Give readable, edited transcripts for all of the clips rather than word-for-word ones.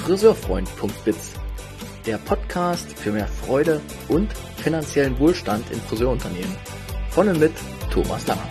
Friseurfreund.biz, der Podcast für mehr Freude und finanziellen Wohlstand in Friseurunternehmen. Von und mit Thomas Langer.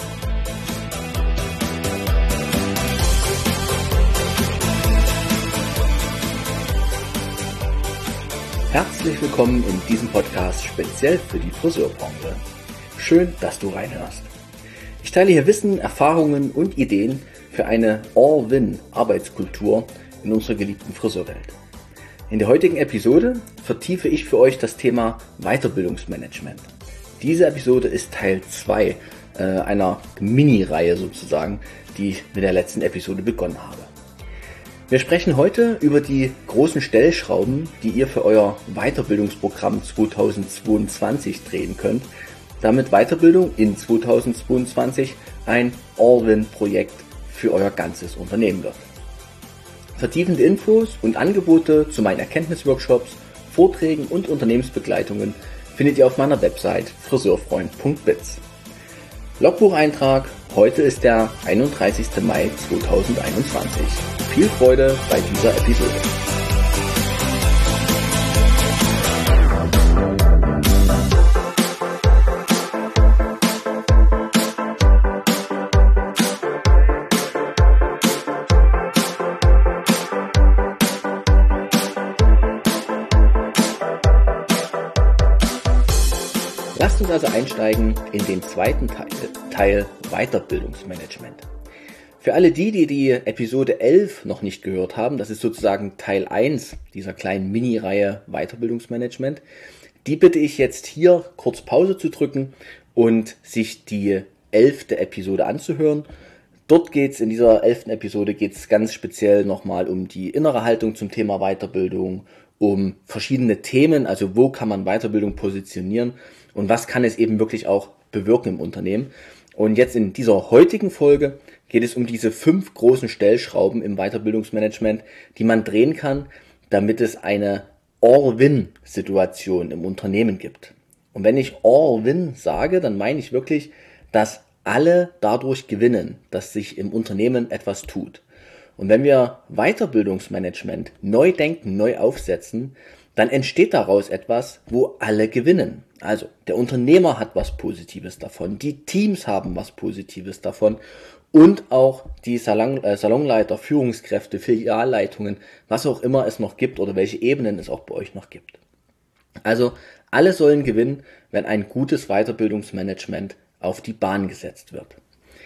Herzlich willkommen in diesem Podcast speziell für die Friseurbranche. Schön, dass du reinhörst. Ich teile hier Wissen, Erfahrungen und Ideen für eine All-Win-Arbeitskultur in unserer geliebten Friseurwelt. In der heutigen Episode vertiefe ich für euch das Thema Weiterbildungsmanagement. Diese Episode ist Teil 2 einer Mini-Reihe sozusagen, die ich mit der letzten Episode begonnen habe. Wir sprechen heute über die großen Stellschrauben, die ihr für euer Weiterbildungsprogramm 2022 drehen könnt, damit Weiterbildung in 2022 ein All-Win-Projekt für euer ganzes Unternehmen wird. Vertiefende Infos und Angebote zu meinen Erkenntnisworkshops, Vorträgen und Unternehmensbegleitungen findet ihr auf meiner Website friseurfreund.biz. Logbucheintrag: heute ist der 31. Mai 2021. Viel Freude bei dieser Episode. Lasst uns also einsteigen in den zweiten Teil Weiterbildungsmanagement. Für alle die Episode 11 noch nicht gehört haben, das ist sozusagen Teil 1 dieser kleinen Mini-Reihe Weiterbildungsmanagement, die bitte ich jetzt hier kurz Pause zu drücken und sich die 11. Episode anzuhören. In dieser 11. Episode geht es ganz speziell nochmal um die innere Haltung zum Thema Weiterbildung, um verschiedene Themen, also wo kann man Weiterbildung positionieren und was kann es eben wirklich auch bewirken im Unternehmen. Und jetzt in dieser heutigen Folge geht es um diese 5 großen Stellschrauben im Weiterbildungsmanagement, die man drehen kann, damit es eine All-Win-Situation im Unternehmen gibt. Und wenn ich All-Win sage, dann meine ich wirklich, dass alle dadurch gewinnen, dass sich im Unternehmen etwas tut. Und wenn wir Weiterbildungsmanagement neu denken, neu aufsetzen, dann entsteht daraus etwas, wo alle gewinnen. Also der Unternehmer hat was Positives davon, die Teams haben was Positives davon und auch die Salonleiter, Führungskräfte, Filialleitungen, was auch immer es noch gibt oder welche Ebenen es auch bei euch noch gibt. Also alle sollen gewinnen, wenn ein gutes Weiterbildungsmanagement auf die Bahn gesetzt wird.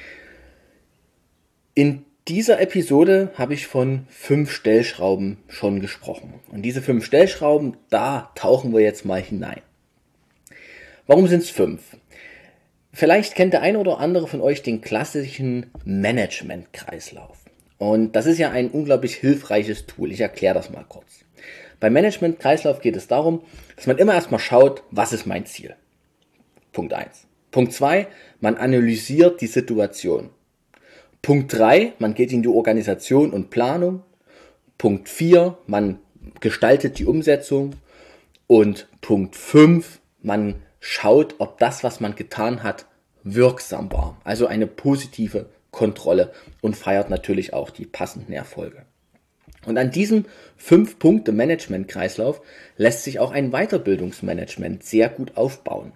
In dieser Episode habe ich von 5 Stellschrauben schon gesprochen. Und diese 5 Stellschrauben, da tauchen wir jetzt mal hinein. Warum sind es 5? Vielleicht kennt der eine oder andere von euch den klassischen Management-Kreislauf. Und das ist ja ein unglaublich hilfreiches Tool. Ich erkläre das mal kurz. Beim Management-Kreislauf geht es darum, dass man immer erstmal schaut, was ist mein Ziel? Punkt 1. Punkt 2, man analysiert die Situation. Punkt 3, man geht in die Organisation und Planung. Punkt 4, man gestaltet die Umsetzung. Und Punkt 5, man schaut, ob das, was man getan hat, wirksam war. Also eine positive Kontrolle und feiert natürlich auch die passenden Erfolge. Und an diesem 5-Punkte-Management-Kreislauf lässt sich auch ein Weiterbildungsmanagement sehr gut aufbauen.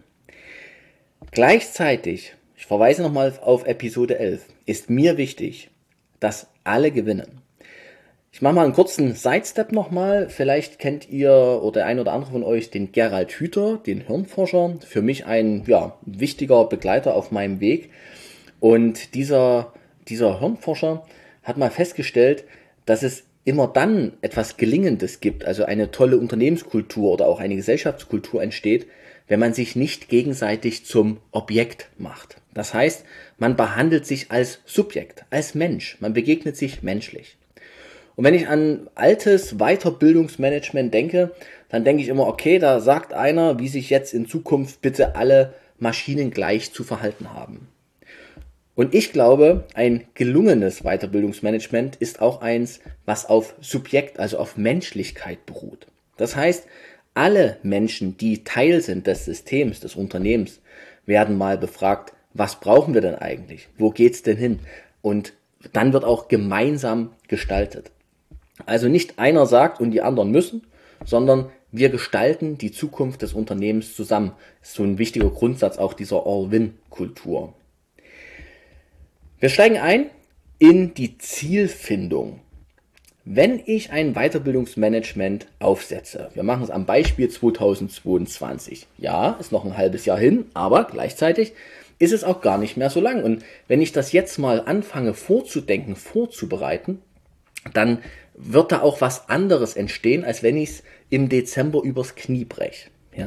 Gleichzeitig, ich verweise nochmal auf Episode 11, ist mir wichtig, dass alle gewinnen. Ich mache mal einen kurzen Sidestep nochmal. Vielleicht kennt ihr oder der ein oder andere von euch den Gerald Hüther, den Hirnforscher. Für mich ein wichtiger Begleiter auf meinem Weg. Und dieser Hirnforscher hat mal festgestellt, dass es immer dann etwas Gelingendes gibt, also eine tolle Unternehmenskultur oder auch eine Gesellschaftskultur entsteht, wenn man sich nicht gegenseitig zum Objekt macht. Das heißt, man behandelt sich als Subjekt, als Mensch. Man begegnet sich menschlich. Und wenn ich an altes Weiterbildungsmanagement denke, dann denke ich immer, okay, da sagt einer, wie sich jetzt in Zukunft bitte alle Maschinen gleich zu verhalten haben. Und ich glaube, ein gelungenes Weiterbildungsmanagement ist auch eins, was auf Subjekt, also auf Menschlichkeit beruht. Das heißt, alle Menschen, die Teil sind des Systems, des Unternehmens, werden mal befragt, was brauchen wir denn eigentlich? Wo geht's denn hin? Und dann wird auch gemeinsam gestaltet. Also nicht einer sagt und die anderen müssen, sondern wir gestalten die Zukunft des Unternehmens zusammen. Das ist so ein wichtiger Grundsatz auch dieser All-Win-Kultur. Wir steigen ein in die Zielfindung. Wenn ich ein Weiterbildungsmanagement aufsetze, wir machen es am Beispiel 2022. Ja, ist noch ein halbes Jahr hin, aber gleichzeitig ist es auch gar nicht mehr so lang. Und wenn ich das jetzt mal anfange vorzudenken, vorzubereiten, dann wird da auch was anderes entstehen, als wenn ich es im Dezember übers Knie breche. Ja.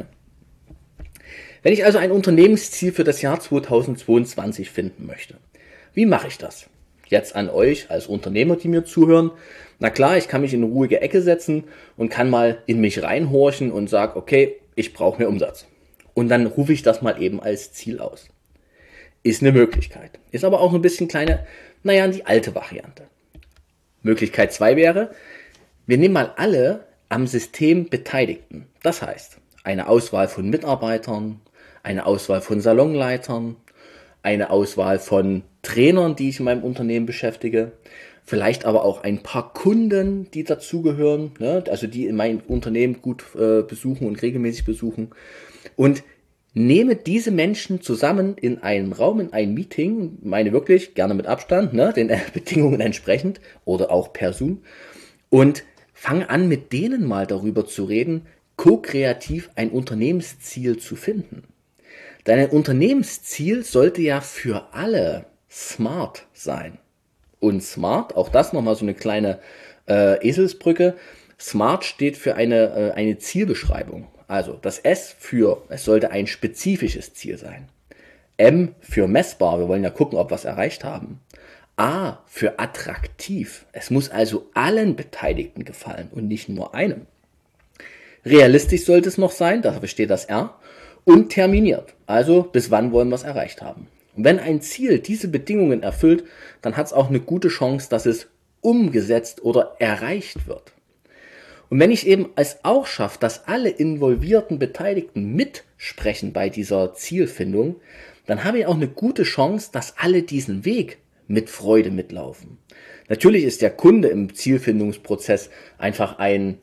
Wenn ich also ein Unternehmensziel für das Jahr 2022 finden möchte, wie mache ich das? Jetzt an euch als Unternehmer, die mir zuhören. Na klar, ich kann mich in eine ruhige Ecke setzen und kann mal in mich reinhorchen und sage, okay, ich brauche mehr Umsatz. Und dann rufe ich das mal eben als Ziel aus. Ist eine Möglichkeit. Ist aber auch ein bisschen die alte Variante. Möglichkeit 2 wäre, wir nehmen mal alle am System Beteiligten. Das heißt, eine Auswahl von Mitarbeitern, eine Auswahl von Salonleitern, eine Auswahl von Trainern, die ich in meinem Unternehmen beschäftige, vielleicht aber auch ein paar Kunden, die dazugehören, ne? Also die in meinem Unternehmen gut besuchen und regelmäßig besuchen, und nehme diese Menschen zusammen in einem Raum, in ein Meeting, meine wirklich gerne mit Abstand, ne, den Bedingungen entsprechend oder auch per Zoom, und fange an, mit denen mal darüber zu reden, ko-kreativ ein Unternehmensziel zu finden. Denn ein Unternehmensziel sollte ja für alle smart sein. Und smart, auch das nochmal so eine kleine Eselsbrücke, smart steht für eine Zielbeschreibung. Also das S für, es sollte ein spezifisches Ziel sein. M für messbar, wir wollen ja gucken, ob wir es erreicht haben. A für attraktiv, es muss also allen Beteiligten gefallen und nicht nur einem. Realistisch sollte es noch sein, dafür steht das R. Und terminiert, also bis wann wollen wir es erreicht haben. Und wenn ein Ziel diese Bedingungen erfüllt, dann hat es auch eine gute Chance, dass es umgesetzt oder erreicht wird. Und wenn ich eben es auch schaffe, dass alle involvierten Beteiligten mitsprechen bei dieser Zielfindung, dann habe ich auch eine gute Chance, dass alle diesen Weg mit Freude mitlaufen. Natürlich ist der Kunde im Zielfindungsprozess einfach ein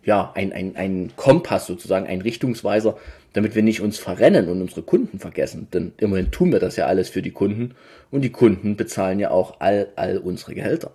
Kompass sozusagen, ein Richtungsweiser, damit wir nicht uns verrennen und unsere Kunden vergessen. Denn immerhin tun wir das ja alles für die Kunden und die Kunden bezahlen ja auch all unsere Gehälter.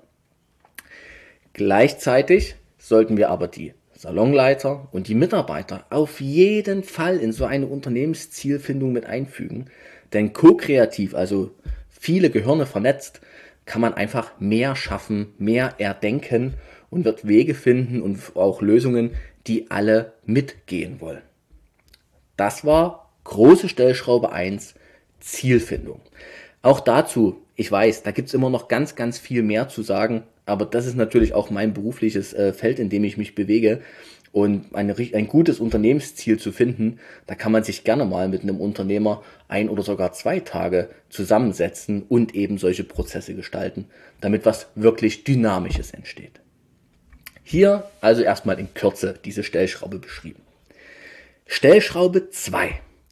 Gleichzeitig sollten wir aber die Salonleiter und die Mitarbeiter auf jeden Fall in so eine Unternehmenszielfindung mit einfügen. Denn ko-kreativ, also viele Gehirne vernetzt, kann man einfach mehr schaffen, mehr erdenken und wird Wege finden und auch Lösungen, die alle mitgehen wollen. Das war große Stellschraube 1, Zielfindung. Auch dazu, ich weiß, da gibt es immer noch ganz, ganz viel mehr zu sagen, aber das ist natürlich auch mein berufliches Feld, in dem ich mich bewege. Und ein gutes Unternehmensziel zu finden, da kann man sich gerne mal mit einem Unternehmer 1 oder sogar 2 Tage zusammensetzen und eben solche Prozesse gestalten, damit was wirklich Dynamisches entsteht. Hier also erstmal in Kürze diese Stellschraube beschrieben. Stellschraube 2.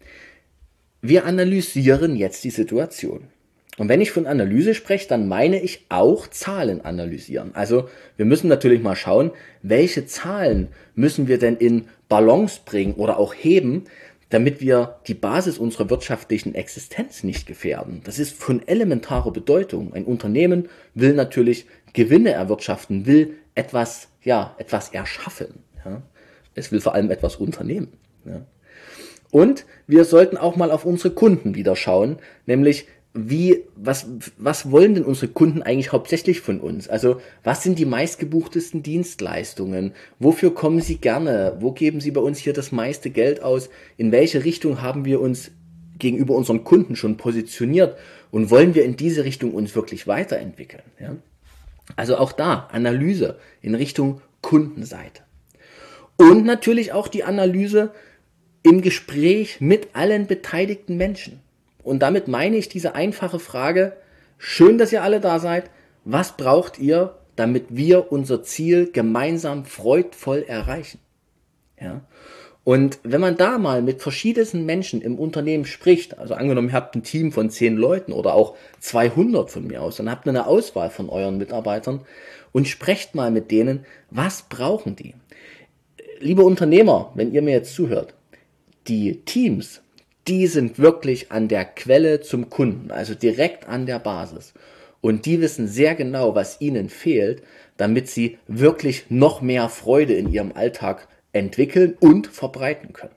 Wir analysieren jetzt die Situation. Und wenn ich von Analyse spreche, dann meine ich auch Zahlen analysieren. Also wir müssen natürlich mal schauen, welche Zahlen müssen wir denn in Balance bringen oder auch heben, damit wir die Basis unserer wirtschaftlichen Existenz nicht gefährden. Das ist von elementarer Bedeutung. Ein Unternehmen will natürlich Gewinne erwirtschaften, will etwas erschaffen. Ja. Es will vor allem etwas unternehmen. Ja. Und wir sollten auch mal auf unsere Kunden wieder schauen, nämlich was wollen denn unsere Kunden eigentlich hauptsächlich von uns? Also was sind die meistgebuchtesten Dienstleistungen? Wofür kommen sie gerne? Wo geben sie bei uns hier das meiste Geld aus? In welche Richtung haben wir uns gegenüber unseren Kunden schon positioniert? Und wollen wir in diese Richtung uns wirklich weiterentwickeln? Ja? Also auch da Analyse in Richtung Kundenseite. Und natürlich auch die Analyse im Gespräch mit allen beteiligten Menschen. Und damit meine ich diese einfache Frage, schön, dass ihr alle da seid, was braucht ihr, damit wir unser Ziel gemeinsam freudvoll erreichen? Ja? Und wenn man da mal mit verschiedensten Menschen im Unternehmen spricht, also angenommen, ihr habt ein Team von 10 Leuten oder auch 200 von mir aus, dann habt ihr eine Auswahl von euren Mitarbeitern und sprecht mal mit denen, was brauchen die? Liebe Unternehmer, wenn ihr mir jetzt zuhört, die Teams, die sind wirklich an der Quelle zum Kunden, also direkt an der Basis. Und die wissen sehr genau, was ihnen fehlt, damit sie wirklich noch mehr Freude in ihrem Alltag entwickeln und verbreiten können.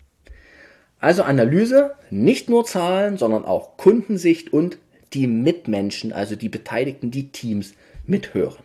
Also Analyse, nicht nur Zahlen, sondern auch Kundensicht und die Mitmenschen, also die Beteiligten, die Teams mithören.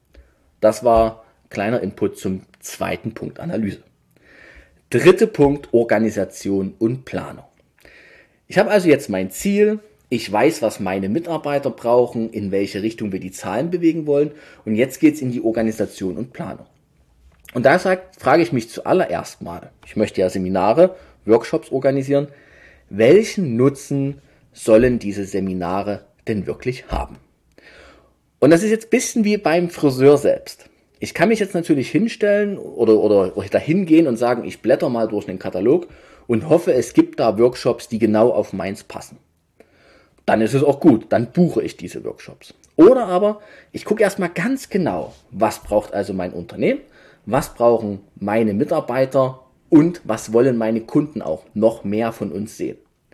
Das war kleiner Input zum zweiten Punkt, Analyse. Dritter Punkt, Organisation und Planung. Ich habe also jetzt mein Ziel, ich weiß, was meine Mitarbeiter brauchen, in welche Richtung wir die Zahlen bewegen wollen und jetzt geht es in die Organisation und Planung. Und da frage ich mich zuallererst mal, ich möchte ja Seminare, Workshops organisieren, welchen Nutzen sollen diese Seminare denn wirklich haben? Und das ist jetzt ein bisschen wie beim Friseur selbst. Ich kann mich jetzt natürlich hinstellen oder dahin gehen und sagen, ich blätter mal durch den Katalog und hoffe, es gibt da Workshops, die genau auf meins passen. Dann ist es auch gut, dann buche ich diese Workshops. Oder aber, ich gucke erstmal ganz genau, was braucht also mein Unternehmen, was brauchen meine Mitarbeiter und was wollen meine Kunden auch noch mehr von uns sehen.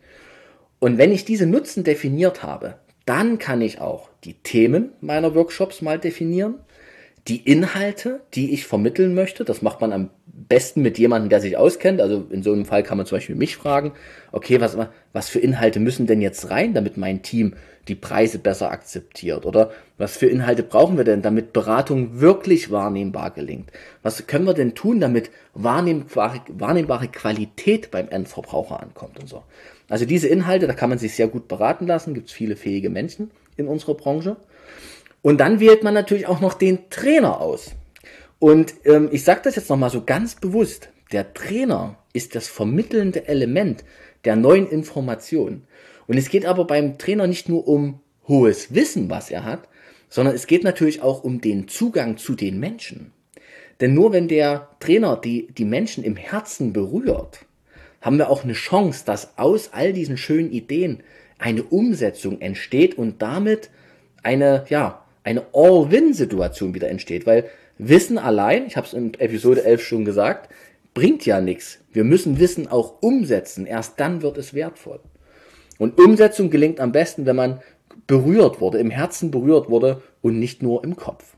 Und wenn ich diese Nutzen definiert habe, dann kann ich auch die Themen meiner Workshops mal definieren, die Inhalte, die ich vermitteln möchte. Das macht man am besten mit jemandem, der sich auskennt. Also in so einem Fall kann man zum Beispiel mich fragen, okay, was für Inhalte müssen denn jetzt rein, damit mein Team die Preise besser akzeptiert? Oder was für Inhalte brauchen wir denn, damit Beratung wirklich wahrnehmbar gelingt? Was können wir denn tun, damit wahrnehmbare Qualität beim Endverbraucher ankommt und so? Also diese Inhalte, da kann man sich sehr gut beraten lassen, gibt es viele fähige Menschen in unserer Branche. Und dann wählt man natürlich auch noch den Trainer aus. Und ich sage das jetzt nochmal so ganz bewusst. Der Trainer ist das vermittelnde Element der neuen Information. Und es geht aber beim Trainer nicht nur um hohes Wissen, was er hat, sondern es geht natürlich auch um den Zugang zu den Menschen. Denn nur wenn der Trainer die Menschen im Herzen berührt, haben wir auch eine Chance, dass aus all diesen schönen Ideen eine Umsetzung entsteht und damit eine All-Win-Situation wieder entsteht, weil Wissen allein, ich habe es in Episode 11 schon gesagt, bringt ja nichts. Wir müssen Wissen auch umsetzen, erst dann wird es wertvoll. Und Umsetzung gelingt am besten, wenn man berührt wurde, im Herzen berührt wurde und nicht nur im Kopf.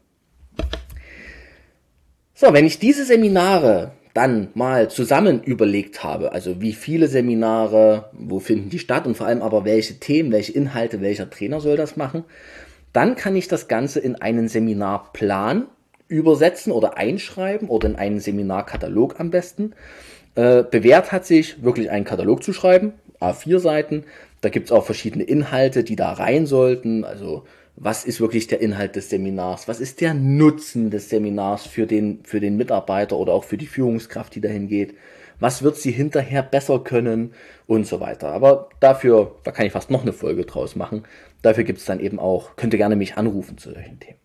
So, wenn ich diese Seminare dann mal zusammen überlegt habe, also wie viele Seminare, wo finden die statt und vor allem aber welche Themen, welche Inhalte, welcher Trainer soll das machen, dann kann ich das Ganze in einen Seminarplan übersetzen oder einschreiben oder in einen Seminarkatalog am besten. Bewährt hat sich wirklich einen Katalog zu schreiben, A4 Seiten. Da gibt es auch verschiedene Inhalte, die da rein sollten. Also was ist wirklich der Inhalt des Seminars? Was ist der Nutzen des Seminars für den Mitarbeiter oder auch für die Führungskraft, die dahin geht? Was wird sie hinterher besser können und so weiter. Aber da kann ich fast noch eine Folge draus machen. Dafür gibt es dann eben auch, könnt ihr gerne mich anrufen zu solchen Themen.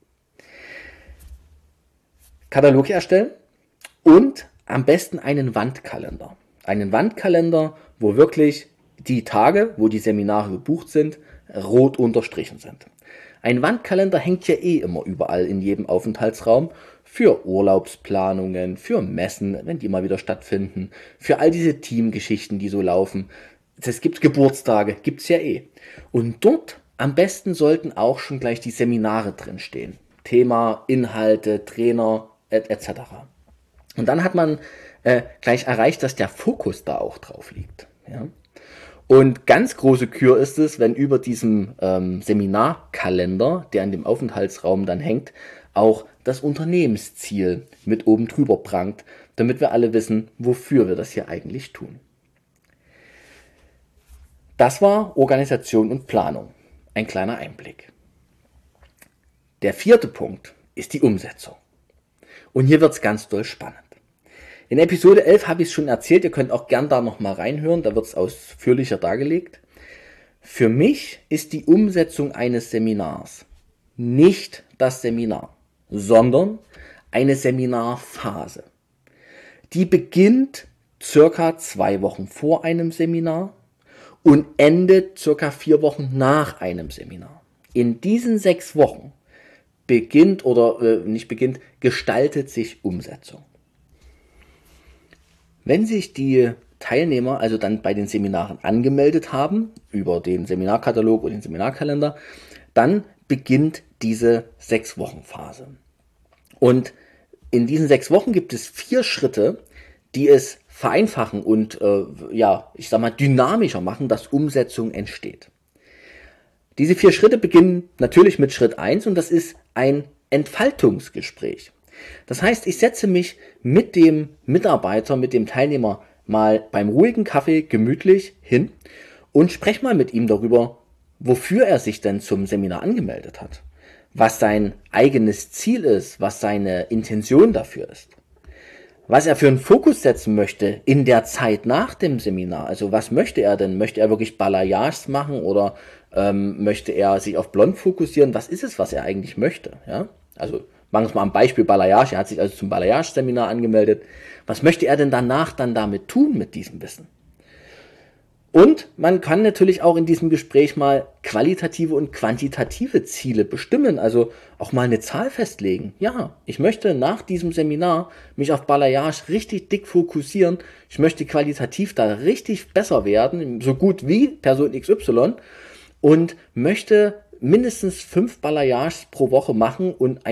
Katalog erstellen und am besten einen Wandkalender. Einen Wandkalender, wo wirklich die Tage, wo die Seminare gebucht sind, rot unterstrichen sind. Ein Wandkalender hängt ja immer überall in jedem Aufenthaltsraum für Urlaubsplanungen, für Messen, wenn die mal wieder stattfinden, für all diese Teamgeschichten, die so laufen. Es gibt Geburtstage, gibt's ja Und dort am besten sollten auch schon gleich die Seminare drinstehen. Thema, Inhalte, Trainer, etc. Und dann hat man gleich erreicht, dass der Fokus da auch drauf liegt. Ja? Und ganz große Kür ist es, wenn über diesem Seminarkalender, der in dem Aufenthaltsraum dann hängt, auch das Unternehmensziel mit oben drüber prangt, damit wir alle wissen, wofür wir das hier eigentlich tun. Das war Organisation und Planung. Ein kleiner Einblick. Der vierte Punkt ist die Umsetzung. Und hier wird es ganz doll spannend. In Episode 11 habe ich es schon erzählt, ihr könnt auch gern da nochmal reinhören, da wird es ausführlicher dargelegt. Für mich ist die Umsetzung eines Seminars nicht das Seminar, sondern eine Seminarphase. Die beginnt circa 2 Wochen vor einem Seminar und endet circa 4 Wochen nach einem Seminar. In diesen 6 Wochen gestaltet sich Umsetzung. Wenn sich die Teilnehmer also dann bei den Seminaren angemeldet haben, über den Seminarkatalog und den Seminarkalender, dann beginnt diese 6-Wochen-Phase. Und in diesen 6 Wochen gibt es 4 Schritte, die es vereinfachen und dynamischer machen, dass Umsetzung entsteht. Diese 4 Schritte beginnen natürlich mit Schritt 1 und das ist ein Entfaltungsgespräch. Das heißt, ich setze mich mit dem Mitarbeiter, mit dem Teilnehmer mal beim ruhigen Kaffee gemütlich hin und spreche mal mit ihm darüber, wofür er sich denn zum Seminar angemeldet hat, was sein eigenes Ziel ist, was seine Intention dafür ist, was er für einen Fokus setzen möchte in der Zeit nach dem Seminar. Also was möchte er denn? Möchte er wirklich Balayages machen oder möchte er sich auf Blond fokussieren? Was ist es, was er eigentlich möchte? Ja? Also machen wir es mal am Beispiel Balayage. Er hat sich also zum Balayage-Seminar angemeldet. Was möchte er denn danach dann damit tun mit diesem Wissen? Und man kann natürlich auch in diesem Gespräch mal qualitative und quantitative Ziele bestimmen, also auch mal eine Zahl festlegen. Ja, ich möchte nach diesem Seminar mich auf Balayage richtig dick fokussieren. Ich möchte qualitativ da richtig besser werden, so gut wie Person XY und möchte mindestens 5 Balayages pro Woche machen und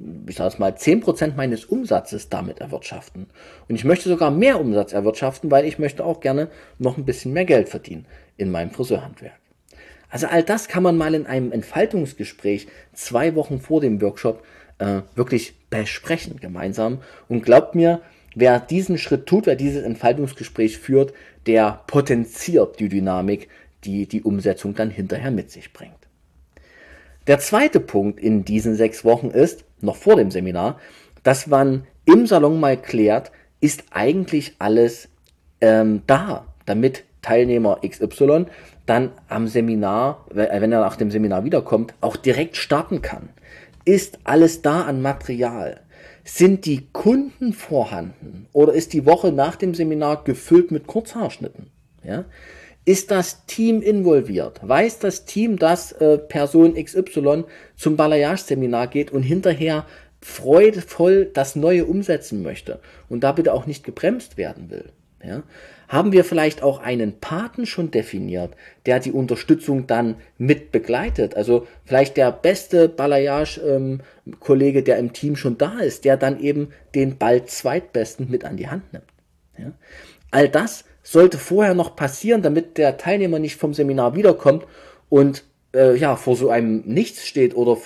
10% meines Umsatzes damit erwirtschaften. Und ich möchte sogar mehr Umsatz erwirtschaften, weil ich möchte auch gerne noch ein bisschen mehr Geld verdienen in meinem Friseurhandwerk. Also all das kann man mal in einem Entfaltungsgespräch 2 Wochen vor dem Workshop wirklich besprechen gemeinsam. Und glaubt mir, wer diesen Schritt tut, wer dieses Entfaltungsgespräch führt, der potenziert die Dynamik, die die Umsetzung dann hinterher mit sich bringt. Der zweite Punkt in diesen 6 Wochen ist, noch vor dem Seminar, dass man im Salon mal klärt, ist eigentlich alles da, damit Teilnehmer XY dann am Seminar, wenn er nach dem Seminar wiederkommt, auch direkt starten kann. Ist alles da an Material? Sind die Kunden vorhanden? Oder ist die Woche nach dem Seminar gefüllt mit Kurzhaarschnitten? Ja? Ist das Team involviert? Weiß das Team, dass Person XY zum Balayage-Seminar geht und hinterher freudevoll das Neue umsetzen möchte und da bitte auch nicht gebremst werden will? Ja? Haben wir vielleicht auch einen Paten schon definiert, der die Unterstützung dann mit begleitet? Also vielleicht der beste Balayage-Kollege, der im Team schon da ist, der dann eben den bald Zweitbesten mit an die Hand nimmt. Ja? All das sollte vorher noch passieren, damit der Teilnehmer nicht vom Seminar wiederkommt und vor so einem Nichts steht oder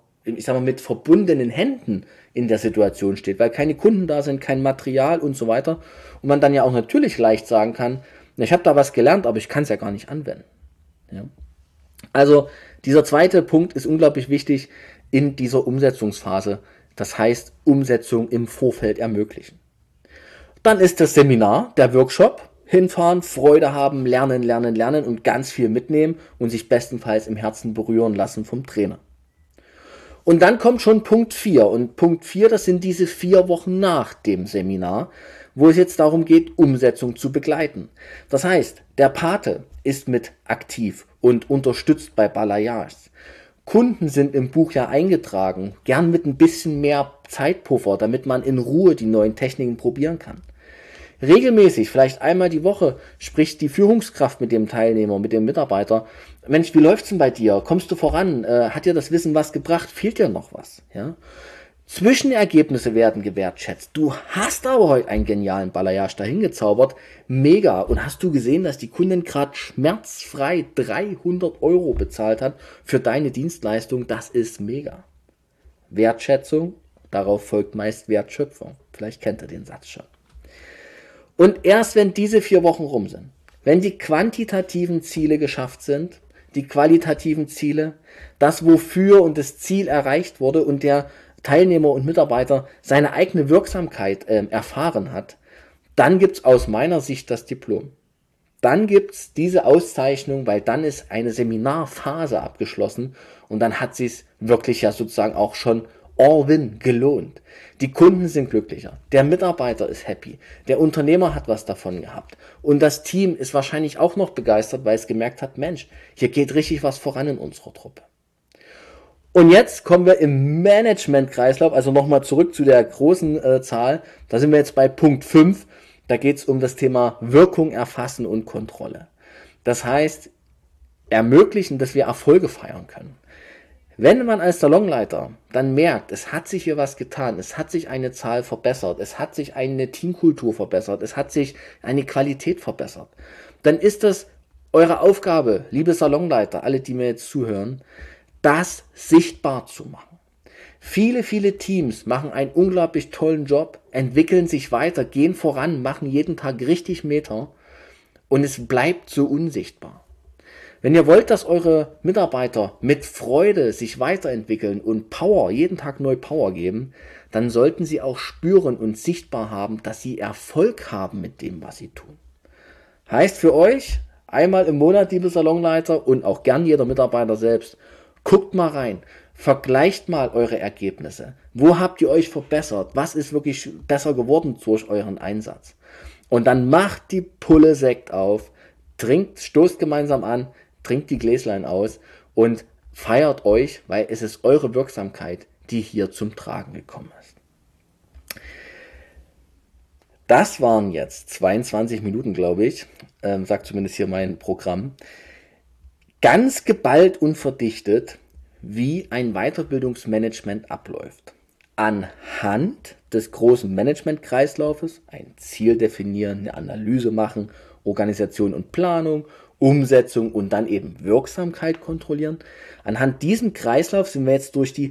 mit verbundenen Händen in der Situation steht, weil keine Kunden da sind, kein Material und so weiter. Und man dann ja auch natürlich leicht sagen kann, ich habe da was gelernt, aber ich kann es ja gar nicht anwenden. Ja? Also dieser zweite Punkt ist unglaublich wichtig in dieser Umsetzungsphase. Das heißt, Umsetzung im Vorfeld ermöglichen. Dann ist das Seminar, der Workshop. Hinfahren, Freude haben, lernen und ganz viel mitnehmen und sich bestenfalls im Herzen berühren lassen vom Trainer. Und dann kommt schon Punkt 4. Und Punkt 4, das sind diese 4 Wochen nach dem Seminar, wo es jetzt darum geht, Umsetzung zu begleiten. Das heißt, der Pate ist mit aktiv und unterstützt bei Balayages. Kunden sind im Buch ja eingetragen, gern mit ein bisschen mehr Zeitpuffer, damit man in Ruhe die neuen Techniken probieren kann. Regelmäßig, vielleicht einmal die Woche, spricht die Führungskraft mit dem Teilnehmer, mit dem Mitarbeiter. Mensch, wie läuft's denn bei dir? Kommst du voran? Hat dir das Wissen was gebracht? Fehlt dir noch was? Ja? Zwischenergebnisse werden gewertschätzt. Du hast aber heute einen genialen Balayage dahin gezaubert. Mega. Und hast du gesehen, dass die Kundin gerade schmerzfrei 300 € bezahlt hat für deine Dienstleistung? Das ist mega. Wertschätzung, darauf folgt meist Wertschöpfung. Vielleicht kennt ihr den Satz schon. Und erst wenn diese 4 Wochen rum sind, wenn die quantitativen Ziele geschafft sind, die qualitativen Ziele, das Wofür und das Ziel erreicht wurde und der Teilnehmer und Mitarbeiter seine eigene Wirksamkeit erfahren hat, dann gibt's aus meiner Sicht das Diplom. Dann gibt's diese Auszeichnung, weil dann ist eine Seminarphase abgeschlossen und dann hat sich's wirklich ja sozusagen auch schon all-win gelohnt. Die Kunden sind glücklicher, der Mitarbeiter ist happy, der Unternehmer hat was davon gehabt und das Team ist wahrscheinlich auch noch begeistert, weil es gemerkt hat, Mensch, hier geht richtig was voran in unserer Truppe. Und jetzt kommen wir im Management-Kreislauf, also nochmal zurück zu der großen Zahl. Da sind wir jetzt bei Punkt 5. Da geht es um das Thema Wirkung erfassen und Kontrolle. Das heißt, ermöglichen, dass wir Erfolge feiern können. Wenn man als Salonleiter dann merkt, es hat sich hier was getan, es hat sich eine Zahl verbessert, es hat sich eine Teamkultur verbessert, es hat sich eine Qualität verbessert, dann ist das eure Aufgabe, liebe Salonleiter, alle, die mir jetzt zuhören, das sichtbar zu machen. Viele, viele Teams machen einen unglaublich tollen Job, entwickeln sich weiter, gehen voran, machen jeden Tag richtig Meter und es bleibt so unsichtbar. Wenn ihr wollt, dass eure Mitarbeiter mit Freude sich weiterentwickeln und Power, jeden Tag neu Power geben, dann sollten sie auch spüren und sichtbar haben, dass sie Erfolg haben mit dem, was sie tun. Heißt für euch, einmal im Monat, liebe Salonleiter und auch gern jeder Mitarbeiter selbst, guckt mal rein, vergleicht mal eure Ergebnisse. Wo habt ihr euch verbessert? Was ist wirklich besser geworden durch euren Einsatz? Und dann macht die Pulle Sekt auf, trinkt, stoßt gemeinsam an, trinkt die Gläslein aus und feiert euch, weil es ist eure Wirksamkeit, die hier zum Tragen gekommen ist. Das waren jetzt 22 Minuten, glaube ich, sagt zumindest hier mein Programm. Ganz geballt und verdichtet, wie ein Weiterbildungsmanagement abläuft. Anhand des großen Management-Kreislaufes ein Ziel definieren, eine Analyse machen, Organisation und Planung, Umsetzung und dann eben Wirksamkeit kontrollieren. Anhand diesem Kreislauf sind wir jetzt durch die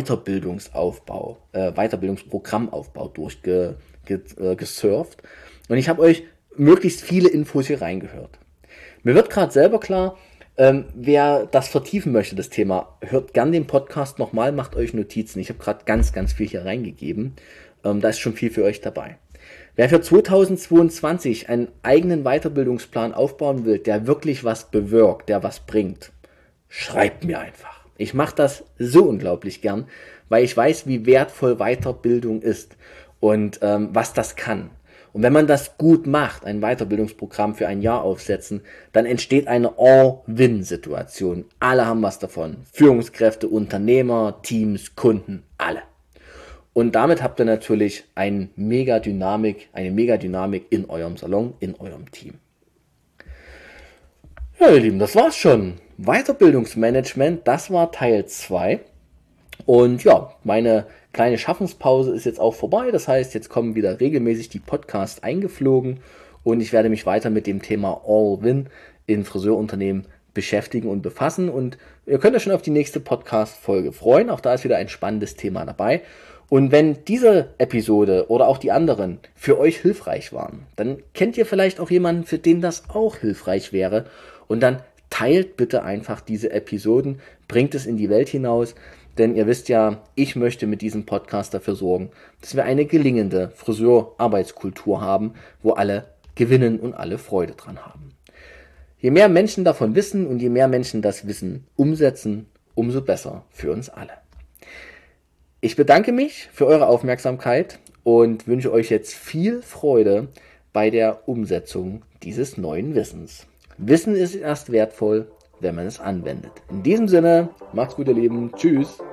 Weiterbildungsprogrammaufbau durchgesurft. Und ich habe euch möglichst viele Infos hier reingehört. Mir wird gerade selber klar, wer das vertiefen möchte, das Thema, hört gern den Podcast nochmal, macht euch Notizen. Ich habe gerade ganz, ganz viel hier reingegeben. Da ist schon viel für euch dabei. Wer für 2022 einen eigenen Weiterbildungsplan aufbauen will, der wirklich was bewirkt, der was bringt, schreibt mir einfach. Ich mache das so unglaublich gern, weil ich weiß, wie wertvoll Weiterbildung ist und was das kann. Und wenn man das gut macht, ein Weiterbildungsprogramm für ein Jahr aufsetzen, dann entsteht eine All-Win-Situation. Alle haben was davon. Führungskräfte, Unternehmer, Teams, Kunden, alle. Und damit habt ihr natürlich eine Megadynamik in eurem Salon, in eurem Team. Ja, ihr Lieben, das war's schon. Weiterbildungsmanagement, das war Teil 2. Und ja, meine kleine Schaffenspause ist jetzt auch vorbei. Das heißt, jetzt kommen wieder regelmäßig die Podcasts eingeflogen und ich werde mich weiter mit dem Thema All-Win in Friseurunternehmen beschäftigen und befassen. Und ihr könnt euch schon auf die nächste Podcast-Folge freuen. Auch da ist wieder ein spannendes Thema dabei. Und wenn diese Episode oder auch die anderen für euch hilfreich waren, dann kennt ihr vielleicht auch jemanden, für den das auch hilfreich wäre. Und dann teilt bitte einfach diese Episoden, bringt es in die Welt hinaus. Denn ihr wisst ja, ich möchte mit diesem Podcast dafür sorgen, dass wir eine gelingende Friseurarbeitskultur haben, wo alle gewinnen und alle Freude dran haben. Je mehr Menschen davon wissen und je mehr Menschen das Wissen umsetzen, umso besser für uns alle. Ich bedanke mich für eure Aufmerksamkeit und wünsche euch jetzt viel Freude bei der Umsetzung dieses neuen Wissens. Wissen ist erst wertvoll, wenn man es anwendet. In diesem Sinne, macht's gut, ihr Lieben. Tschüss.